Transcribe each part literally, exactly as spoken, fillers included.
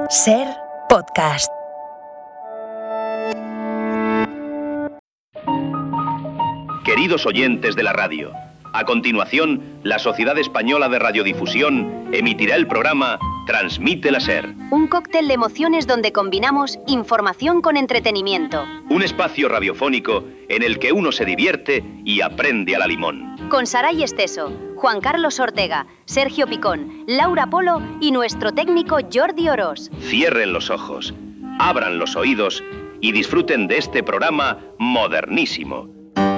Ser Podcast. Queridos oyentes de la radio, a continuación, la Sociedad Española de Radiodifusión emitirá el programa Transmite la Ser. Un cóctel de emociones donde combinamos información con entretenimiento. Un espacio radiofónico en el que uno se divierte y aprende a la limón. Con Saray Esteso, Juan Carlos Ortega, Sergio Picón, Laura Polo y nuestro técnico Jordi Orós. Cierren los ojos, abran los oídos y disfruten de este programa modernísimo.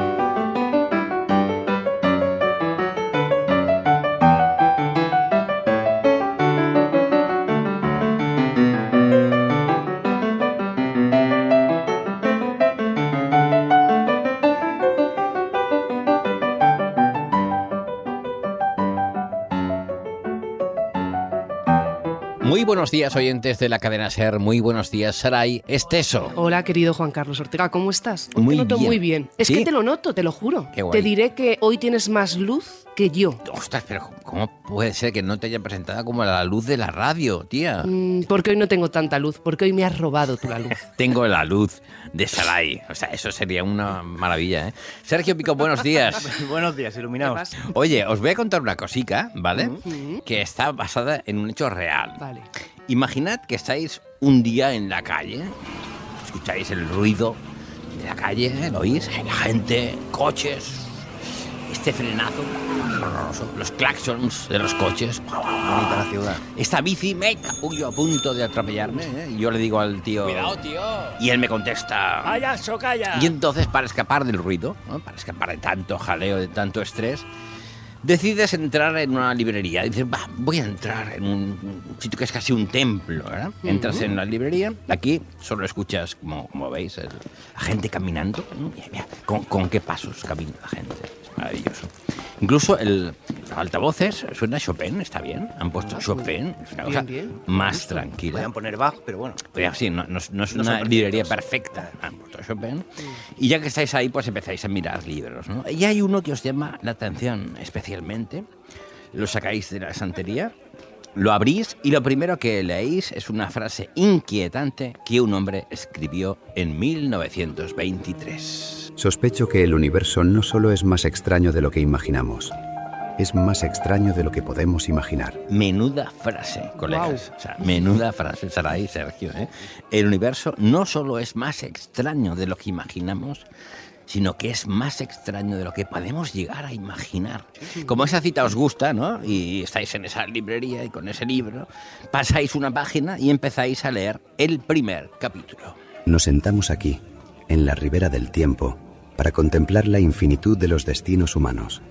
Muy buenos días, oyentes de la cadena SER. Muy buenos días, Saray Esteso. Hola, querido Juan Carlos Ortega, ¿cómo estás? Hoy Muy te noto bien. muy bien. Es ¿Sí? que te lo noto, te lo juro. Qué guay. Te diré que hoy tienes más luz que yo. Ostras, pero ¿cómo puede ser que no te haya presentado como la luz de la radio, tía? Mm, porque hoy no tengo tanta luz, porque hoy me has robado tú la luz. Tengo la luz de Saray. O sea, eso sería una maravilla, ¿eh? Sergio Pico, buenos días. Buenos días, ¿Qué iluminados. pasa? Oye, os voy a contar una cosica, ¿vale? Ujú. Que está basada en un hecho real. Vale. Imaginad que estáis un día en la calle, escucháis el ruido de la calle, ¿lo oís? La gente, coches, este frenazo horroroso, los claxons de los coches. Bonita la ciudad. Esta bici me yo a punto de atropellarme, ¿eh? Y yo le digo al tío... Cuidado, tío. Y él me contesta... ¡Vaya, socalla! Y entonces, para escapar del ruido, ¿no? Para escapar de tanto jaleo, de tanto estrés, decides entrar en una librería. Dices, va, voy a entrar en un sitio que es casi un templo, ¿verdad? Entras en la librería, aquí solo escuchas, como, como veis, el- la gente caminando. ¿no? Mira, mira, con, con qué pasos camina la gente. Es maravilloso. Incluso el los altavoces suena Chopin, está bien. Han puesto Ah, Chopin, es una bien, cosa bien. más tranquila. Podían poner Bach, pero bueno. Pero sí, no, no es- no es No una son librería perfectos. perfecta. Han puesto Chopin. Y ya que estáis ahí, pues empezáis a mirar libros, ¿no? Y hay uno que os llama la atención especialmente. Lo sacáis de la estantería, lo abrís y lo primero que leéis es una frase inquietante que un hombre escribió en mil novecientos veintitrés. Sospecho que el universo no solo es más extraño de lo que imaginamos, es más extraño de lo que podemos imaginar. Menuda frase, colegas. O sea, menuda frase, Saray, Sergio, ¿eh? El universo no solo es más extraño de lo que imaginamos, sino que es más extraño de lo que podemos llegar a imaginar. Como esa cita os gusta, ¿no? Y estáis en esa librería y con ese libro, pasáis una página y empezáis a leer el primer capítulo. Nos sentamos aquí, en la ribera del tiempo, para contemplar la infinitud de los destinos humanos.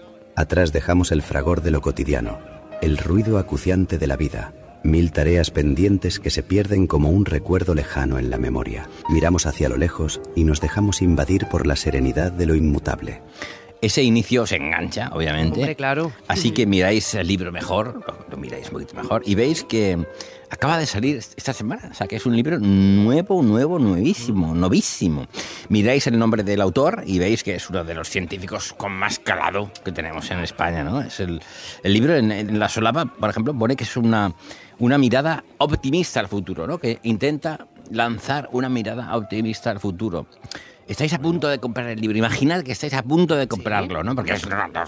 Atrás dejamos el fragor de lo cotidiano, el ruido acuciante de la vida, mil tareas pendientes que se pierden como un recuerdo lejano en la memoria. Miramos hacia lo lejos y nos dejamos invadir por la serenidad de lo inmutable. Ese inicio os engancha, obviamente. Hombre, claro. Así que miráis el libro mejor, lo, lo miráis un poquito mejor, y veis que acaba de salir esta semana. O sea, que es un libro nuevo, nuevo, nuevísimo, novísimo. Miráis el nombre del autor y veis que es uno de los científicos con más calado que tenemos en España, ¿no? Es el, el libro, en, en la solapa, por ejemplo, pone que es una, una mirada optimista al futuro, ¿no? Que intenta lanzar una mirada optimista al futuro. Estáis a punto de comprar el libro. Imaginad que estáis a punto de comprarlo, ¿no? Porque es...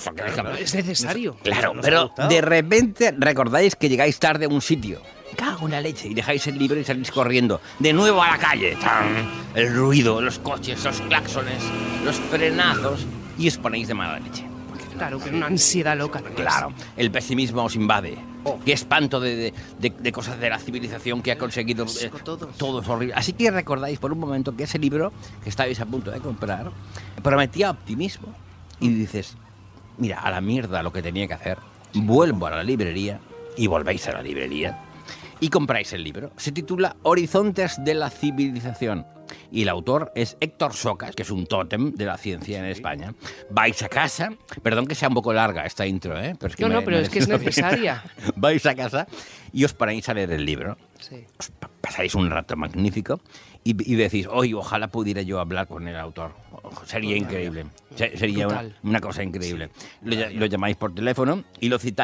Es necesario. Claro, nos ha pero gustado. de repente recordáis que llegáis tarde a un sitio. Me cago en la leche. Y dejáis el libro y salís corriendo. De nuevo a la calle. ¡Tan! El ruido, los coches, los claxones, los frenazos. Y os ponéis de mala leche. Claro, que una ansiedad loca. Claro, el pesimismo os invade. Qué espanto de, de- de- de cosas de la civilización que ha conseguido. eh, Todo. todo es horrible. Así que recordáis por un momento que ese libro que estabais a punto de comprar prometía optimismo. Y dices, mira, a la mierda lo que tenía que hacer. Vuelvo a la librería y volvéis a la librería y compráis el libro. Se titula Horizontes de la civilización. Y el autor es Héctor Socas, que es un tótem de la ciencia en España. Vais a casa, perdón que sea un poco larga esta intro, ¿eh? Pero es que No, me- no, pero me- es que es necesaria. Vais a casa y os ponéis a leer el libro. Sí. Os pa- pasáis un rato magnífico y, y decís, oye, ojalá pudiera yo hablar con el autor. Sería increíble. Se- Sería una, Brutal. una cosa increíble. Lo, ll- lo llamáis por teléfono y lo citáis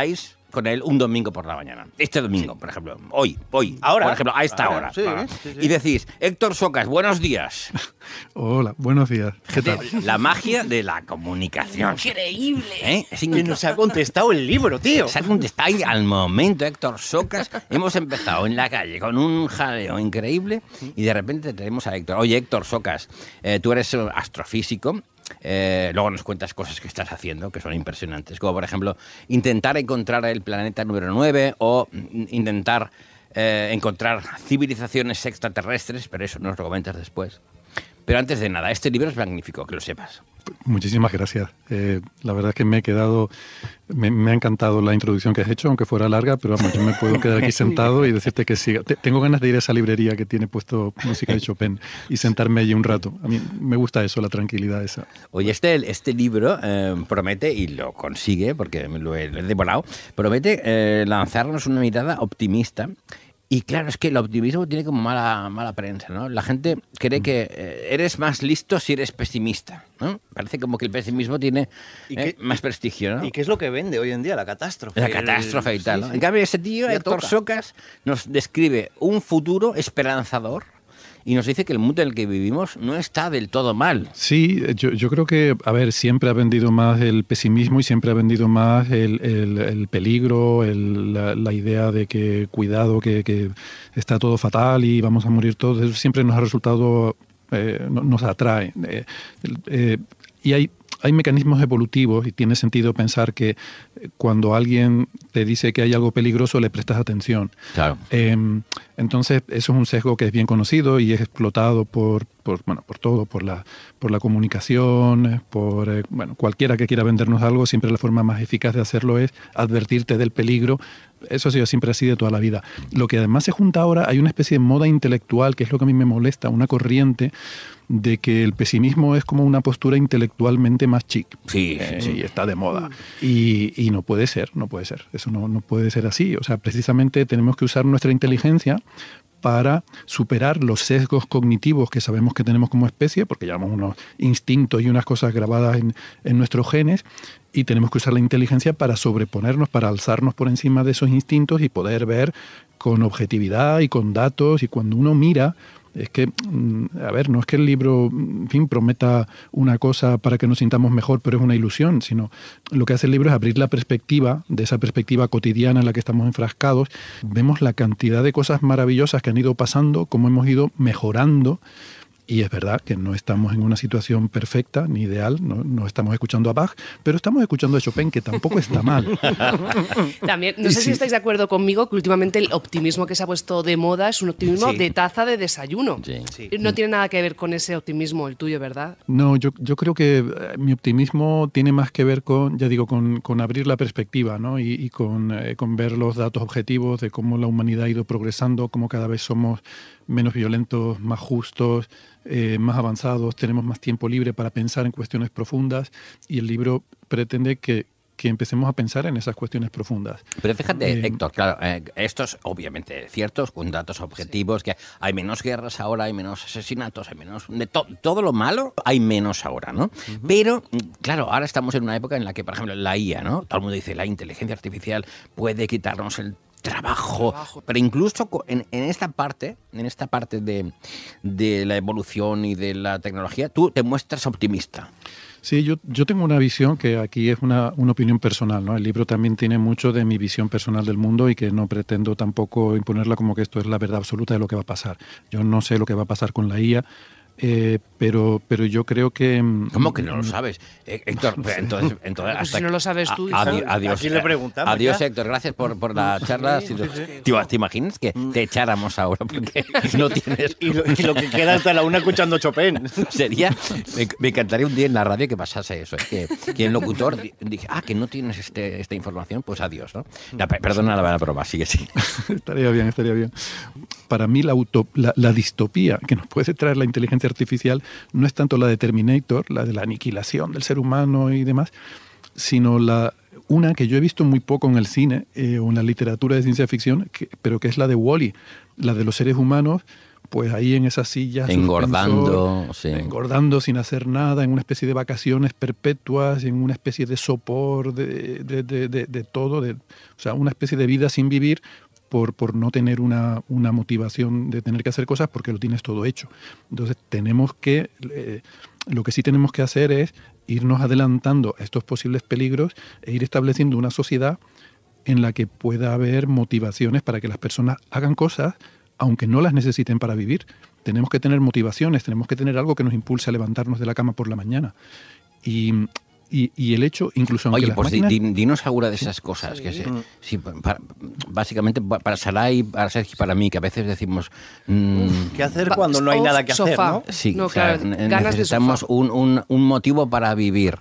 con él un domingo por la mañana. Este domingo, sí. por ejemplo. Hoy, hoy. Ahora. Por ejemplo, a esta Ahora, hora. sí, Ah. sí, sí. Y decís, Héctor Socas, buenos días. Hola, buenos días. ¿Qué tal? La magia de la comunicación. ¡Increíble! ¿Eh? Es Que increíble. nos ha contestado el libro, tío. Se ha contestado ahí al momento, Héctor Socas. Hemos empezado en la calle con un jaleo increíble y de repente tenemos a Héctor. Oye, Héctor Socas, eh, tú eres astrofísico. Eh, luego nos cuentas cosas que estás haciendo que son impresionantes, como por ejemplo intentar encontrar el planeta número nueve o intentar eh, encontrar civilizaciones extraterrestres, pero eso nos lo comentas después. Pero antes de nada, este libro es magnífico, que lo sepas. Muchísimas gracias. Eh, la verdad es que me he quedado, me, me ha encantado la introducción que has hecho, aunque fuera larga, pero vamos, yo me puedo quedar aquí sentado y decirte que siga. Te, tengo ganas de ir a esa librería que tiene puesto música de Chopin y sentarme allí un rato. A mí me gusta eso, la tranquilidad esa. Oye, este, este libro eh, promete, y lo consigue, porque me lo he, lo he devorado, promete eh, lanzarnos una mirada optimista. Y claro, es que el optimismo tiene como mala, mala prensa, ¿no? La gente cree que eh, eres más listo si eres pesimista, ¿no? Parece como que el pesimismo tiene ¿Y eh, qué- más prestigio, ¿no? ¿Y qué es lo que vende hoy en día? La catástrofe. La catástrofe y tal, Sí, ¿no? sí. En cambio, ese tío, Ya Héctor toca. Socas, nos describe un futuro esperanzador y nos dice que el mundo en el que vivimos no está del todo mal. Sí, yo, yo creo que, a ver, siempre ha vendido más el pesimismo y siempre ha vendido más el, el- el peligro, el- la, la idea de que cuidado, que, que está todo fatal y vamos a morir todos. Eso siempre nos ha resultado, eh, no- nos atrae. Eh, eh, y hay, hay mecanismos evolutivos y tiene sentido pensar que cuando alguien te dice que hay algo peligroso le prestas atención. Claro. Eh, entonces, eso es un sesgo que es bien conocido y es explotado por, por, bueno, por todo, por la, por la comunicación, por eh, bueno, cualquiera que quiera vendernos algo, siempre la forma más eficaz de hacerlo es advertirte del peligro. Eso ha sido siempre así de toda la vida. Lo que además se junta ahora, hay una especie de moda intelectual, que es lo que a mí me molesta, una corriente de que el pesimismo es como una postura intelectualmente más chic. Sí, Eh, sí, sí. y está de moda. Y, y no puede ser, no puede ser. Eso no, no puede ser así. O sea, precisamente tenemos que usar nuestra inteligencia para superar los sesgos cognitivos que sabemos que tenemos como especie, porque llevamos unos instintos y unas cosas grabadas en, en nuestros genes, y tenemos que usar la inteligencia para sobreponernos, para alzarnos por encima de esos instintos y poder ver con objetividad y con datos. Y cuando uno mira, es que, mm, a ver, no es que el libro, en fin, prometa una cosa para que nos sintamos mejor, pero es una ilusión, sino lo que hace el libro es abrir la perspectiva, de esa perspectiva cotidiana en la que estamos enfrascados. Vemos la cantidad de cosas maravillosas que han ido pasando, cómo hemos ido mejorando. Y es verdad que no estamos en una situación perfecta ni ideal, no, no estamos escuchando a Bach, pero estamos escuchando a Chopin, que tampoco está mal. También, no sé si Sí. estáis de acuerdo conmigo que últimamente el optimismo que se ha puesto de moda es un optimismo Sí. de taza de desayuno. Sí. Sí. No tiene nada que ver con ese optimismo el tuyo, ¿verdad? No, yo, yo creo que eh, mi optimismo tiene más que ver con, ya digo, con, con abrir la perspectiva, ¿no? y, y con, eh, con ver los datos objetivos de cómo la humanidad ha ido progresando, cómo cada vez somos menos violentos, más justos, eh, más avanzados, tenemos más tiempo libre para pensar en cuestiones profundas y el libro pretende que, que empecemos a pensar en esas cuestiones profundas. Pero fíjate, Eh, Héctor, claro, eh, esto es obviamente cierto, con datos objetivos, que hay menos guerras ahora, hay menos asesinatos, hay menos... De to- todo lo malo hay menos ahora, ¿no? Pero, mm, claro, ahora estamos en una época en la que, por ejemplo, la I A, ¿no? Todo el mundo dice, la inteligencia artificial puede quitarnos el trabajo, Trabajo. pero incluso co- en, en esta parte, en esta parte de, de la evolución y de la tecnología, tú te muestras optimista. Sí, yo, yo tengo una visión que aquí es una, una opinión personal, ¿no? El libro también tiene mucho de mi visión personal del mundo y que no pretendo tampoco imponerla como que esto es la verdad absoluta de lo que va a pasar. Yo no sé lo que va a pasar con la I A, eh, pero, pero yo creo que... mm, ¿Cómo que no lo sabes? Eh, Héctor, pero entonces, entonces Pues hasta si no lo sabes tú, a- hijo. adi- adiós. Aquí le preguntamos Adiós, ya. Héctor, gracias por, por la charla. Si lo- Tío, ¿te imaginas que te echáramos ahora porque no tienes... Y lo, y lo que queda hasta la una escuchando Chopin. Sería, me, me encantaría un día en la radio que pasase eso, es que, que el locutor di- dije, ah, que no tienes este, esta información, pues adiós, ¿no? No, pe- perdona la broma, sigue, sigue. Estaría bien, estaría bien. Para mí la, auto- la, la distopía que nos puede traer la inteligencia artificial no es tanto la de Terminator, la de la aniquilación del ser humano y demás, sino la una que yo he visto muy poco en el cine eh, o en la literatura de ciencia ficción, que- pero que es la de Wall-E, la de los seres humanos pues ahí en esas sillas engordando, sí. engordando sin hacer nada, en una especie de vacaciones perpetuas, en una especie de sopor de, de, de, de, de todo, de, o sea, una especie de vida sin vivir por, por no tener una, una motivación de tener que hacer cosas porque lo tienes todo hecho. Entonces tenemos que, eh, lo que sí tenemos que hacer es irnos adelantando a estos posibles peligros e ir estableciendo una sociedad en la que pueda haber motivaciones para que las personas hagan cosas aunque no las necesiten para vivir. Tenemos que tener motivaciones, tenemos que tener algo que nos impulse a levantarnos de la cama por la mañana. Y, y, y el hecho, incluso aunque Oye, las pues máquinas... di, dinos alguna de esas cosas. Sí. Que se, sí, para, básicamente para Saray, para Sergio y para mí, que a veces decimos... Mmm, ¿Qué hacer cuando no hay nada que hacer, no? Sí, no, o sea, claro, necesitamos un, un, un motivo para vivir.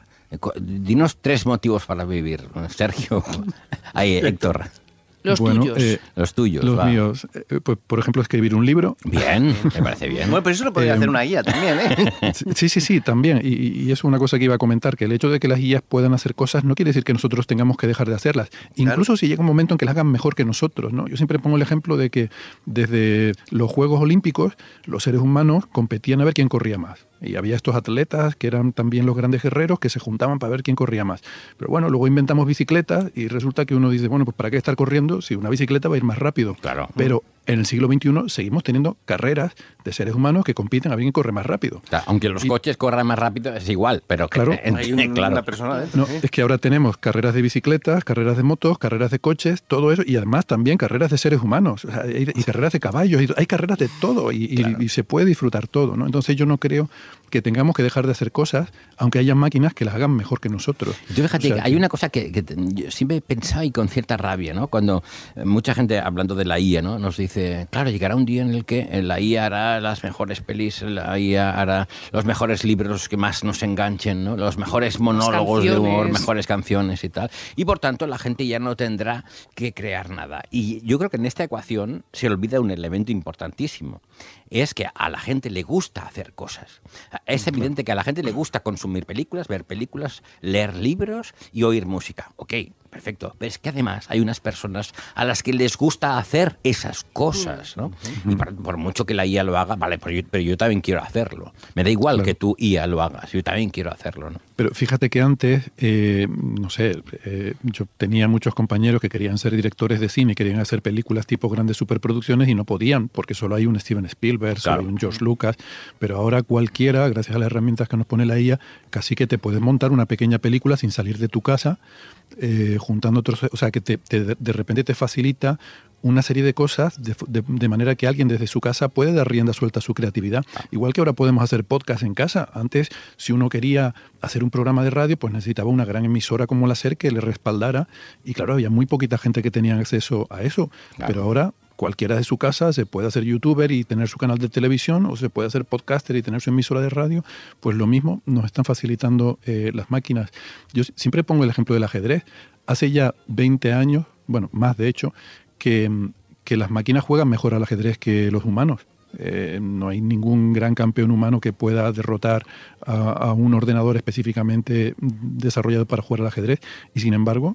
Dinos tres motivos para vivir, Sergio. Ahí, Héctor. Los bueno, tuyos. Eh, los tuyos. Los va. míos. Eh, pues, por ejemplo, escribir un libro. Bien, me parece bien. Bueno, pero eso lo podría Eh, hacer una guía también, ¿eh? Sí, sí, sí, también. Y, y eso es una cosa que iba a comentar, que el hecho de que las guías puedan hacer cosas no quiere decir que nosotros tengamos que dejar de hacerlas. Incluso claro. si llega un momento en que las hagan mejor que nosotros, ¿no? Yo siempre pongo el ejemplo de que desde los Juegos Olímpicos los seres humanos competían a ver quién corría más. Y había estos atletas que eran también los grandes guerreros que se juntaban para ver quién corría más. Pero bueno, luego inventamos bicicletas y resulta que uno dice, bueno, pues ¿para qué estar corriendo si una bicicleta va a ir más rápido? Claro. Pero en el siglo veintiuno seguimos teniendo carreras de seres humanos que compiten a ver quién corre más rápido. Claro, aunque los y, coches corran más rápido es igual, pero claro, que, hay un, claro. una persona dentro. No, ¿sí? Es que ahora tenemos carreras de bicicletas, carreras de motos, carreras de coches, todo eso, y además también carreras de seres humanos, o sea, y, y carreras de caballos, y hay carreras de todo, y, claro. y, y se puede disfrutar todo, ¿no? Entonces yo no creo que tengamos que dejar de hacer cosas, aunque haya máquinas que las hagan mejor que nosotros. Tú fíjate, o sea, hay una cosa que, que yo siempre he pensado y con cierta rabia, ¿no? Cuando mucha gente, hablando de la I A, ¿no? Nos dice, claro, llegará un día en el que la I A hará las mejores pelis, la I A hará los mejores libros que más nos enganchen, ¿no? Los mejores monólogos de humor, mejores canciones y tal. Y por tanto la gente ya no tendrá que crear nada. Y yo creo que en esta ecuación se olvida un elemento importantísimo. Es que a la gente le gusta hacer cosas. Es evidente que a la gente le gusta consumir películas, ver películas, leer libros y oír música. Ok, perfecto. Pero es que además hay unas personas a las que les gusta hacer esas cosas, ¿no? Y por, por mucho que la I A lo haga, vale, pero yo, pero yo también quiero hacerlo. Me da igual claro. que tú I A lo hagas, yo también quiero hacerlo, ¿no? Pero fíjate que antes, eh, no sé, eh, yo tenía muchos compañeros que querían ser directores de cine, querían hacer películas tipo grandes superproducciones y no podían, porque solo hay un Steven Spielberg, solo claro. hay un George Lucas, pero ahora cualquiera, gracias a las herramientas que nos pone la I A, casi que te puedes montar una pequeña película sin salir de tu casa, eh, juntando otros, o sea, que te, te, de repente te facilita una serie de cosas de, de, de manera que alguien desde su casa puede dar rienda suelta a su creatividad. Igual que ahora podemos hacer podcast en casa. Antes, si uno quería hacer un programa de radio, pues necesitaba una gran emisora como la SER que le respaldara. Y claro, había muy poquita gente que tenía acceso a eso. Claro. Pero ahora cualquiera de su casa se puede hacer youtuber y tener su canal de televisión, o se puede hacer podcaster y tener su emisora de radio. Pues lo mismo nos están facilitando eh, las máquinas. Yo siempre pongo el ejemplo del ajedrez. Hace ya veinte años, bueno, más de hecho, Que, que las máquinas juegan mejor al ajedrez que los humanos. Eh, no hay ningún gran campeón humano que pueda derrotar a, a un ordenador específicamente desarrollado para jugar al ajedrez. Y sin embargo,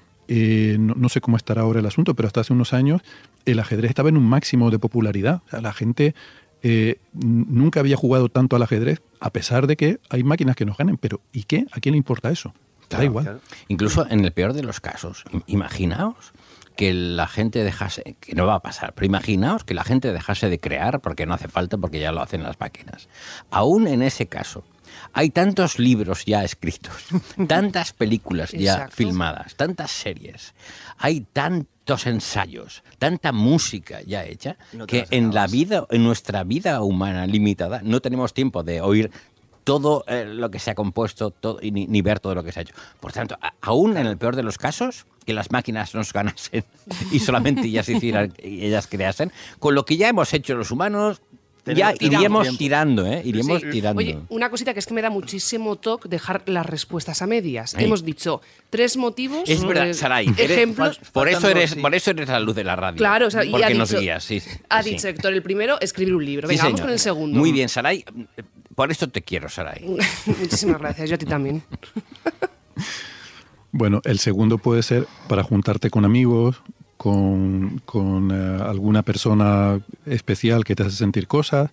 eh, no, no sé cómo estará ahora el asunto, pero hasta hace unos años el ajedrez estaba en un máximo de popularidad. O sea, la gente eh, nunca había jugado tanto al ajedrez, a pesar de que hay máquinas que nos ganen. Pero ¿y qué? ¿A quién le importa eso? Claro, da igual. Claro. Incluso en el peor de los casos, imaginaos que la gente dejase, que no va a pasar, pero imaginaos que la gente dejase de crear porque no hace falta, porque ya lo hacen las máquinas. Aún en ese caso, hay tantos libros ya escritos, tantas películas ya Exacto. filmadas, tantas series, hay tantos ensayos, tanta música ya hecha, no que en la vida, en nuestra vida humana limitada, no tenemos tiempo de oír todo eh, lo que se ha compuesto todo, y ni, ni ver todo lo que se ha hecho. Por tanto, a, aún en el peor de los casos, que las máquinas nos ganasen y solamente ellas hicieran, ellas creasen, con lo que ya hemos hecho los humanos, ya iríamos tiempo. tirando, ¿eh? Iríamos sí. tirando. Oye, una cosita que es que me da muchísimo toque dejar las respuestas a medias. Ay. Hemos dicho tres motivos. Es verdad, eh, Saray. Ejemplos. Eres, por, eso eres, por eso eres la luz de la radio. Claro, o sea, porque y ha nos dicho, guías. Sí, ha sí. dicho Héctor, el primero, escribir un libro. Venga, sí, vamos con el segundo. Muy bien, Saray. Por eso te quiero, Saray. Muchísimas gracias, yo a ti también. Bueno, el segundo puede ser para juntarte con amigos, con, con eh, alguna persona especial que te hace sentir cosas,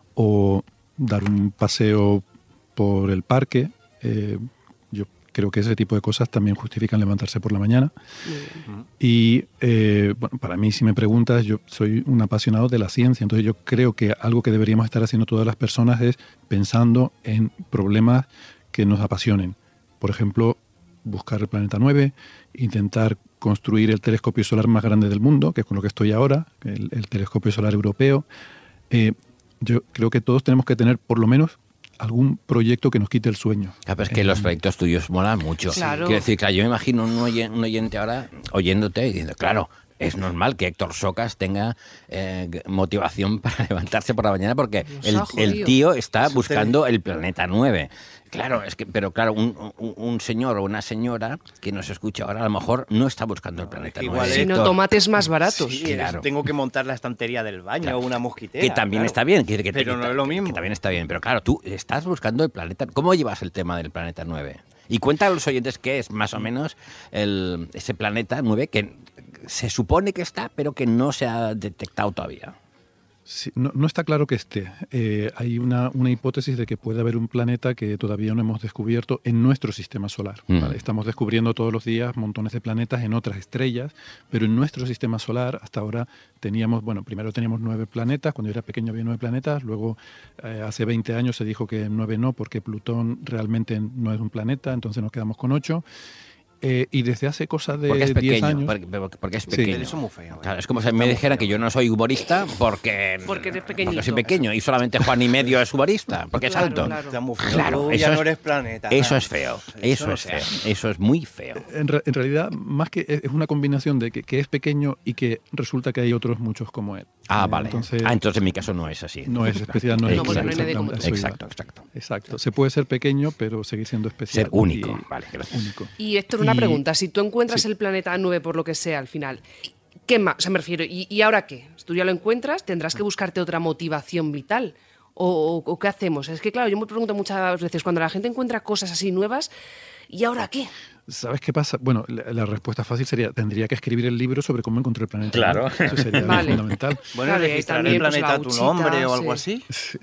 o dar un paseo por el parque. Eh, yo creo que ese tipo de cosas también justifican levantarse por la mañana. Uh-huh. Y eh, bueno, para mí, si me preguntas, yo soy un apasionado de la ciencia, entonces yo creo que algo que deberíamos estar haciendo todas las personas es pensando en problemas que nos apasionen. Por ejemplo, buscar el planeta nueve, intentar construir el telescopio solar más grande del mundo, que es con lo que estoy ahora, el, el telescopio solar europeo. Eh, yo creo que todos tenemos que tener por lo menos algún proyecto que nos quite el sueño. Ah, pero es que eh, los proyectos tuyos molan mucho. Claro. Quiero decir, claro, yo me imagino un oyente, un oyente ahora oyéndote y diciendo, claro, es normal que Héctor Socas tenga eh, motivación para levantarse por la mañana porque el, el tío está buscando el planeta nueve. Claro, es que, pero claro, un, un, un señor o una señora que nos escucha ahora a lo mejor no está buscando el planeta nueve. Si no, tomates más baratos. Sí, claro. Tengo que montar la estantería del baño claro. o una mosquitera. Que también claro. está bien. Que, que, pero que, no es lo mismo. Que también está bien. Pero claro, tú estás buscando el planeta. ¿Cómo llevas el tema del planeta nueve? Y cuenta a los oyentes qué es más o menos el, ese planeta nueve que se supone que está, pero que no se ha detectado todavía. Sí, no, no está claro que esté. Eh, hay una, una hipótesis de que puede haber un planeta que todavía no hemos descubierto en nuestro sistema solar. Mm. ¿Vale? Estamos descubriendo todos los días montones de planetas en otras estrellas, pero en nuestro sistema solar hasta ahora teníamos, bueno, primero teníamos nueve planetas, cuando yo era pequeño había nueve planetas, luego eh, hace veinte años se dijo que nueve no, porque Plutón realmente no es un planeta, entonces nos quedamos con ocho. Eh, y desde hace cosas de diez años... Porque, porque es pequeño. Sí. Eso es muy feo. Claro, es como si me dijeran que yo no soy humorista porque, porque, eres pequeñito. porque soy pequeño y solamente Juan y medio es humorista, porque claro, es alto. Claro, Está muy feo. Claro, Tú eso ya es, no eres planeta. Eso claro. es feo, eso, eso es feo, eso es muy feo. En, re, en realidad, más que es una combinación de que, que es pequeño y que resulta que hay otros muchos como él. Ah, eh, vale. Entonces, ah, entonces en mi caso no es así. No es especial, no es no, porque no hay nadie como tú. Exacto, exacto. Exacto. Se puede ser pequeño, pero seguir siendo especial. Ser único, y, vale, gracias. Único. Y Héctor, una y, pregunta. Si tú encuentras sí. el planeta nueve por lo que sea al final, ¿qué más? O sea, me refiero, ¿y, y ahora qué? Si tú ya lo encuentras, tendrás que buscarte otra motivación vital. ¿O, o, o qué hacemos? Es que, claro, yo me pregunto muchas veces, cuando la gente encuentra cosas así nuevas, ¿y ahora qué? ¿Sabes qué pasa? Bueno, la, la respuesta fácil sería, tendría que escribir el libro sobre cómo encontré el planeta. Claro. ¿No? Eso sería vale. fundamental. Bueno, claro, registrar el planeta pues, tu nombre uchita, o algo sí. así.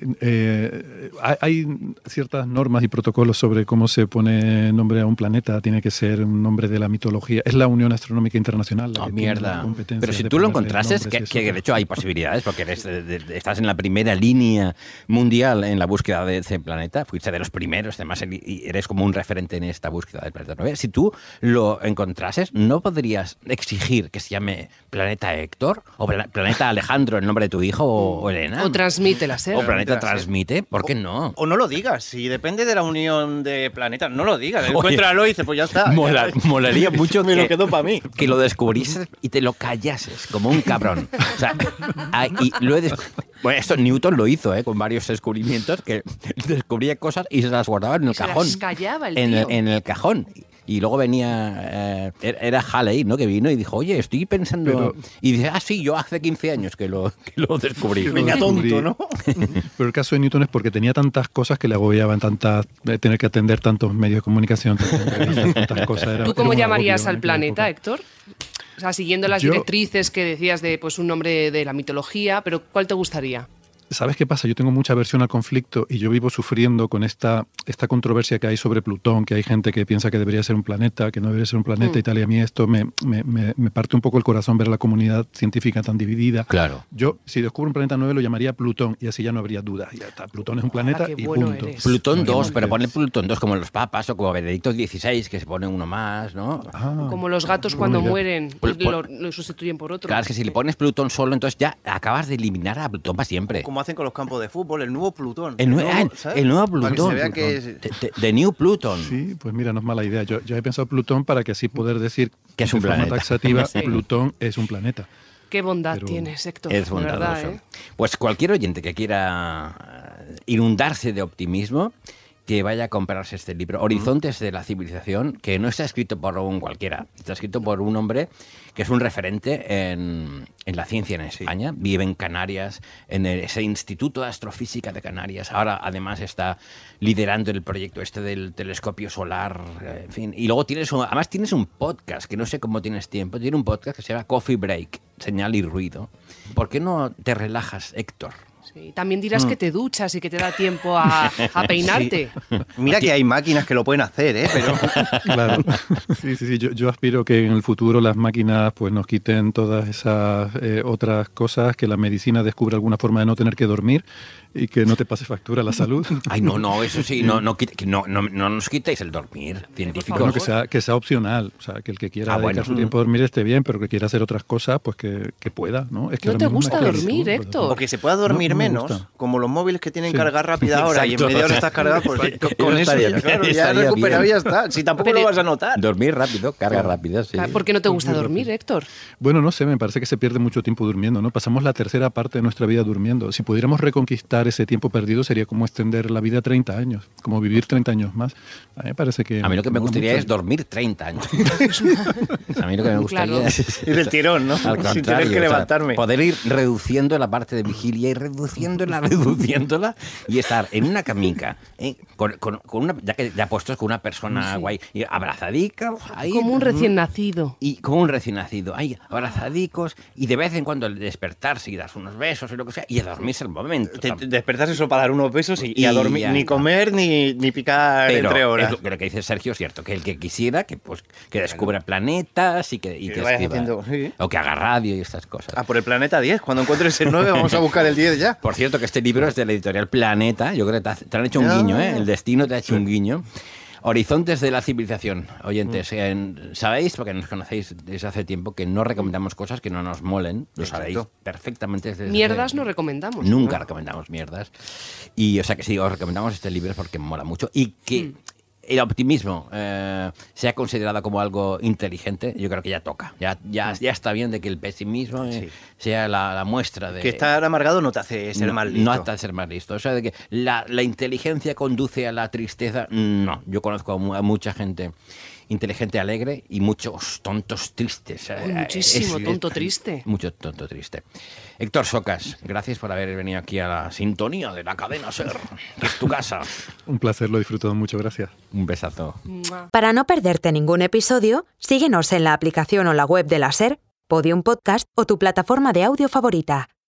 Eh, hay, hay ciertas normas y protocolos sobre cómo se pone nombre a un planeta. Tiene que ser un nombre de la mitología. Es la Unión Astronómica Internacional la oh, que mierda. tiene Pero si de tú lo ponerle encontrases, que, que de hecho hay posibilidades, porque eres, de, de, estás en la primera línea mundial en la búsqueda de ese planeta, fuiste de los primeros, además y eres como un referente en esta búsqueda del planeta nueve. Si tú lo encontrases, ¿no podrías exigir que se llame Planeta Héctor? ¿O Planeta Alejandro, el nombre de tu hijo, o, o Elena? O Transmite la SER. O Planeta Transmite, ¿por qué no? O, o no lo digas, si depende de la unión de planetas, no lo digas. Encuéntralo y dices, pues ya está. Mola, molaría mucho Me que, lo quedo para mí. que lo descubrieses y te lo callases, como un cabrón. O sea, y lo he des... Bueno, esto Newton lo hizo, ¿eh? Con varios descubrimientos, que descubría cosas y se las guardaba en el se cajón. Las callaba el en, tío. el, en el cajón. Y luego venía, eh, era Halley, ¿no? Que vino y dijo, oye, estoy pensando... Pero, y dice, ah, sí, yo hace quince años que lo, que lo descubrí. Que lo Venga, descubrí. tonto, ¿no? Pero el caso de Newton es porque tenía tantas cosas que le agobiaban, tantas, de tener que atender tantos medios de comunicación, tantas, tantas cosas. Era, ¿Tú cómo era llamarías agobio al en planeta, aquella Héctor? O sea, siguiendo las Yo, directrices que decías de pues un nombre de la mitología, pero ¿cuál te gustaría? ¿Sabes qué pasa? Yo tengo mucha aversión al conflicto y yo vivo sufriendo con esta, esta controversia que hay sobre Plutón, que hay gente que piensa que debería ser un planeta, que no debería ser un planeta mm. y tal, y a mí esto me, me, me, me parte un poco el corazón ver la comunidad científica tan dividida. Claro. Yo, si descubro un planeta nueve, lo llamaría Plutón y así ya no habría dudas. Ya está, Plutón es un planeta ah, y bueno punto. Eres. Plutón no, dos, no, pero es... ponle Plutón dos como los papas o como Benedicto dieciséis, que se pone uno más, ¿no? Ah, como los gatos cuando mira. mueren, Pl- pl- lo, lo sustituyen por otro. Claro, es que si le pones Plutón solo, entonces ya acabas de eliminar a Plutón para siempre. Como hacen con los campos de fútbol, el nuevo Plutón. El, nue- nuevo, ah, el nuevo Plutón. Para que se vea que es... The, the- the New Pluton. Sí, pues mira, no es mala idea. Yo, yo he pensado Plutón para que así poder decir Que es un de forma planeta. taxativa, Sí. Plutón es un planeta. Qué bondad Pero tienes, Héctor. Es de bondadoso. verdad, ¿eh? Pues cualquier oyente que quiera eh, inundarse de optimismo, que vaya a comprarse este libro, Horizontes de la Civilización, que no está escrito por un cualquiera, está escrito por un hombre que es un referente en, en la ciencia en España, sí. Vive en Canarias, en el, ese Instituto de Astrofísica de Canarias, ahora además está liderando el proyecto este del telescopio solar, en fin, y luego tienes un, además tienes un podcast, que no sé cómo tienes tiempo, tiene un podcast que se llama Coffee Break, Señal y Ruido. ¿Por qué no te relajas, Héctor? Sí, también dirás mm. que te duchas y que te da tiempo a, a peinarte. Sí. Mira que hay máquinas que lo pueden hacer, ¿eh? Pero... Claro. Sí, sí, sí. Yo, yo aspiro que en el futuro las máquinas pues nos quiten todas esas eh, otras cosas, que la medicina descubra alguna forma de no tener que dormir y que no te pase factura la salud. Ay, no, no, eso sí, no, no, no, no, no nos quitéis el dormir, científicos. Bueno, que sea, que sea opcional, o sea, que el que quiera ah, dedicar bueno. su tiempo a dormir esté bien, pero que quiera hacer otras cosas, pues que, que pueda, ¿no? Es que ¿No te gusta me dormir, Héctor? O que se pueda dormir no, no menos, gusta. Como los móviles que tienen sí. carga rápida ahora. Exacto. Y en media hora estás cargado, pues con, con eso ya, claro, ya recuperado y ya está. Si tampoco pero, lo vas a notar. Dormir rápido, carga claro. rápida, sí. ¿Por qué no te gusta dormir, Héctor? Bueno, no sé, me parece que se pierde mucho tiempo durmiendo, ¿no? Pasamos la tercera parte de nuestra vida durmiendo. Si pudiéramos reconquistar ese tiempo perdido, sería como extender la vida treinta años, como vivir treinta años más. A mí me parece que... A mí lo que me gustaría mucho. es dormir treinta años. A mí lo que me gustaría claro. es... Ir del tirón, ¿no? Al Sin tener que levantarme. O sea, poder ir reduciendo la parte de vigilia y reduciéndola, reduciéndola y estar en una camica, ¿eh? con, con, con una, ya que ya puestos con una persona sí. guay, y abrazadicos. Ahí, como un recién nacido. Y como un recién nacido, ahí abrazadicos, y de vez en cuando el despertarse y dar unos besos y lo que sea, y a dormirse el momento. Te, te, despertarse solo para dar unos besos y, y a dormir, ya, ni comer ni, ni picar pero entre horas. Es lo, lo que dice Sergio es cierto, que el que quisiera, que pues que descubra planetas y que, y que, que vaya escriba, haciendo, sí. o que haga radio y estas cosas. Ah, por el planeta diez, cuando encuentres el nueve vamos a buscar el diez ya. Por cierto, que este libro es de la editorial Planeta, yo creo que te, te han hecho un no. guiño, ¿eh? El destino te ha hecho sí. un guiño. Horizontes de la Civilización, oyentes, en, sabéis, porque nos conocéis desde hace tiempo, que no recomendamos cosas que no nos molen, lo Exacto. sabéis perfectamente. Desde mierdas hace, no recomendamos. Nunca ¿no? recomendamos mierdas. Y o sea que sí, os recomendamos este libro porque mola mucho y que... Mm. El optimismo eh, se ha considerado como algo inteligente, yo creo que ya toca. Ya, ya, ya está bien de que el pesimismo eh, sí. sea la, la muestra de... Que estar amargado no te hace ser no, más listo. No te hace ser más listo. O sea, de que la, la inteligencia conduce a la tristeza, no. Yo conozco a mucha gente inteligente, alegre y muchos tontos tristes. Uy, muchísimo es, tonto triste. Mucho tonto triste. Héctor Socas, gracias por haber venido aquí a la sintonía de la cadena SER, que es tu casa. Un placer, lo he disfrutado mucho, gracias. Un besazo. Para no perderte ningún episodio, síguenos en la aplicación o la web de la SER, Podium Podcast o tu plataforma de audio favorita.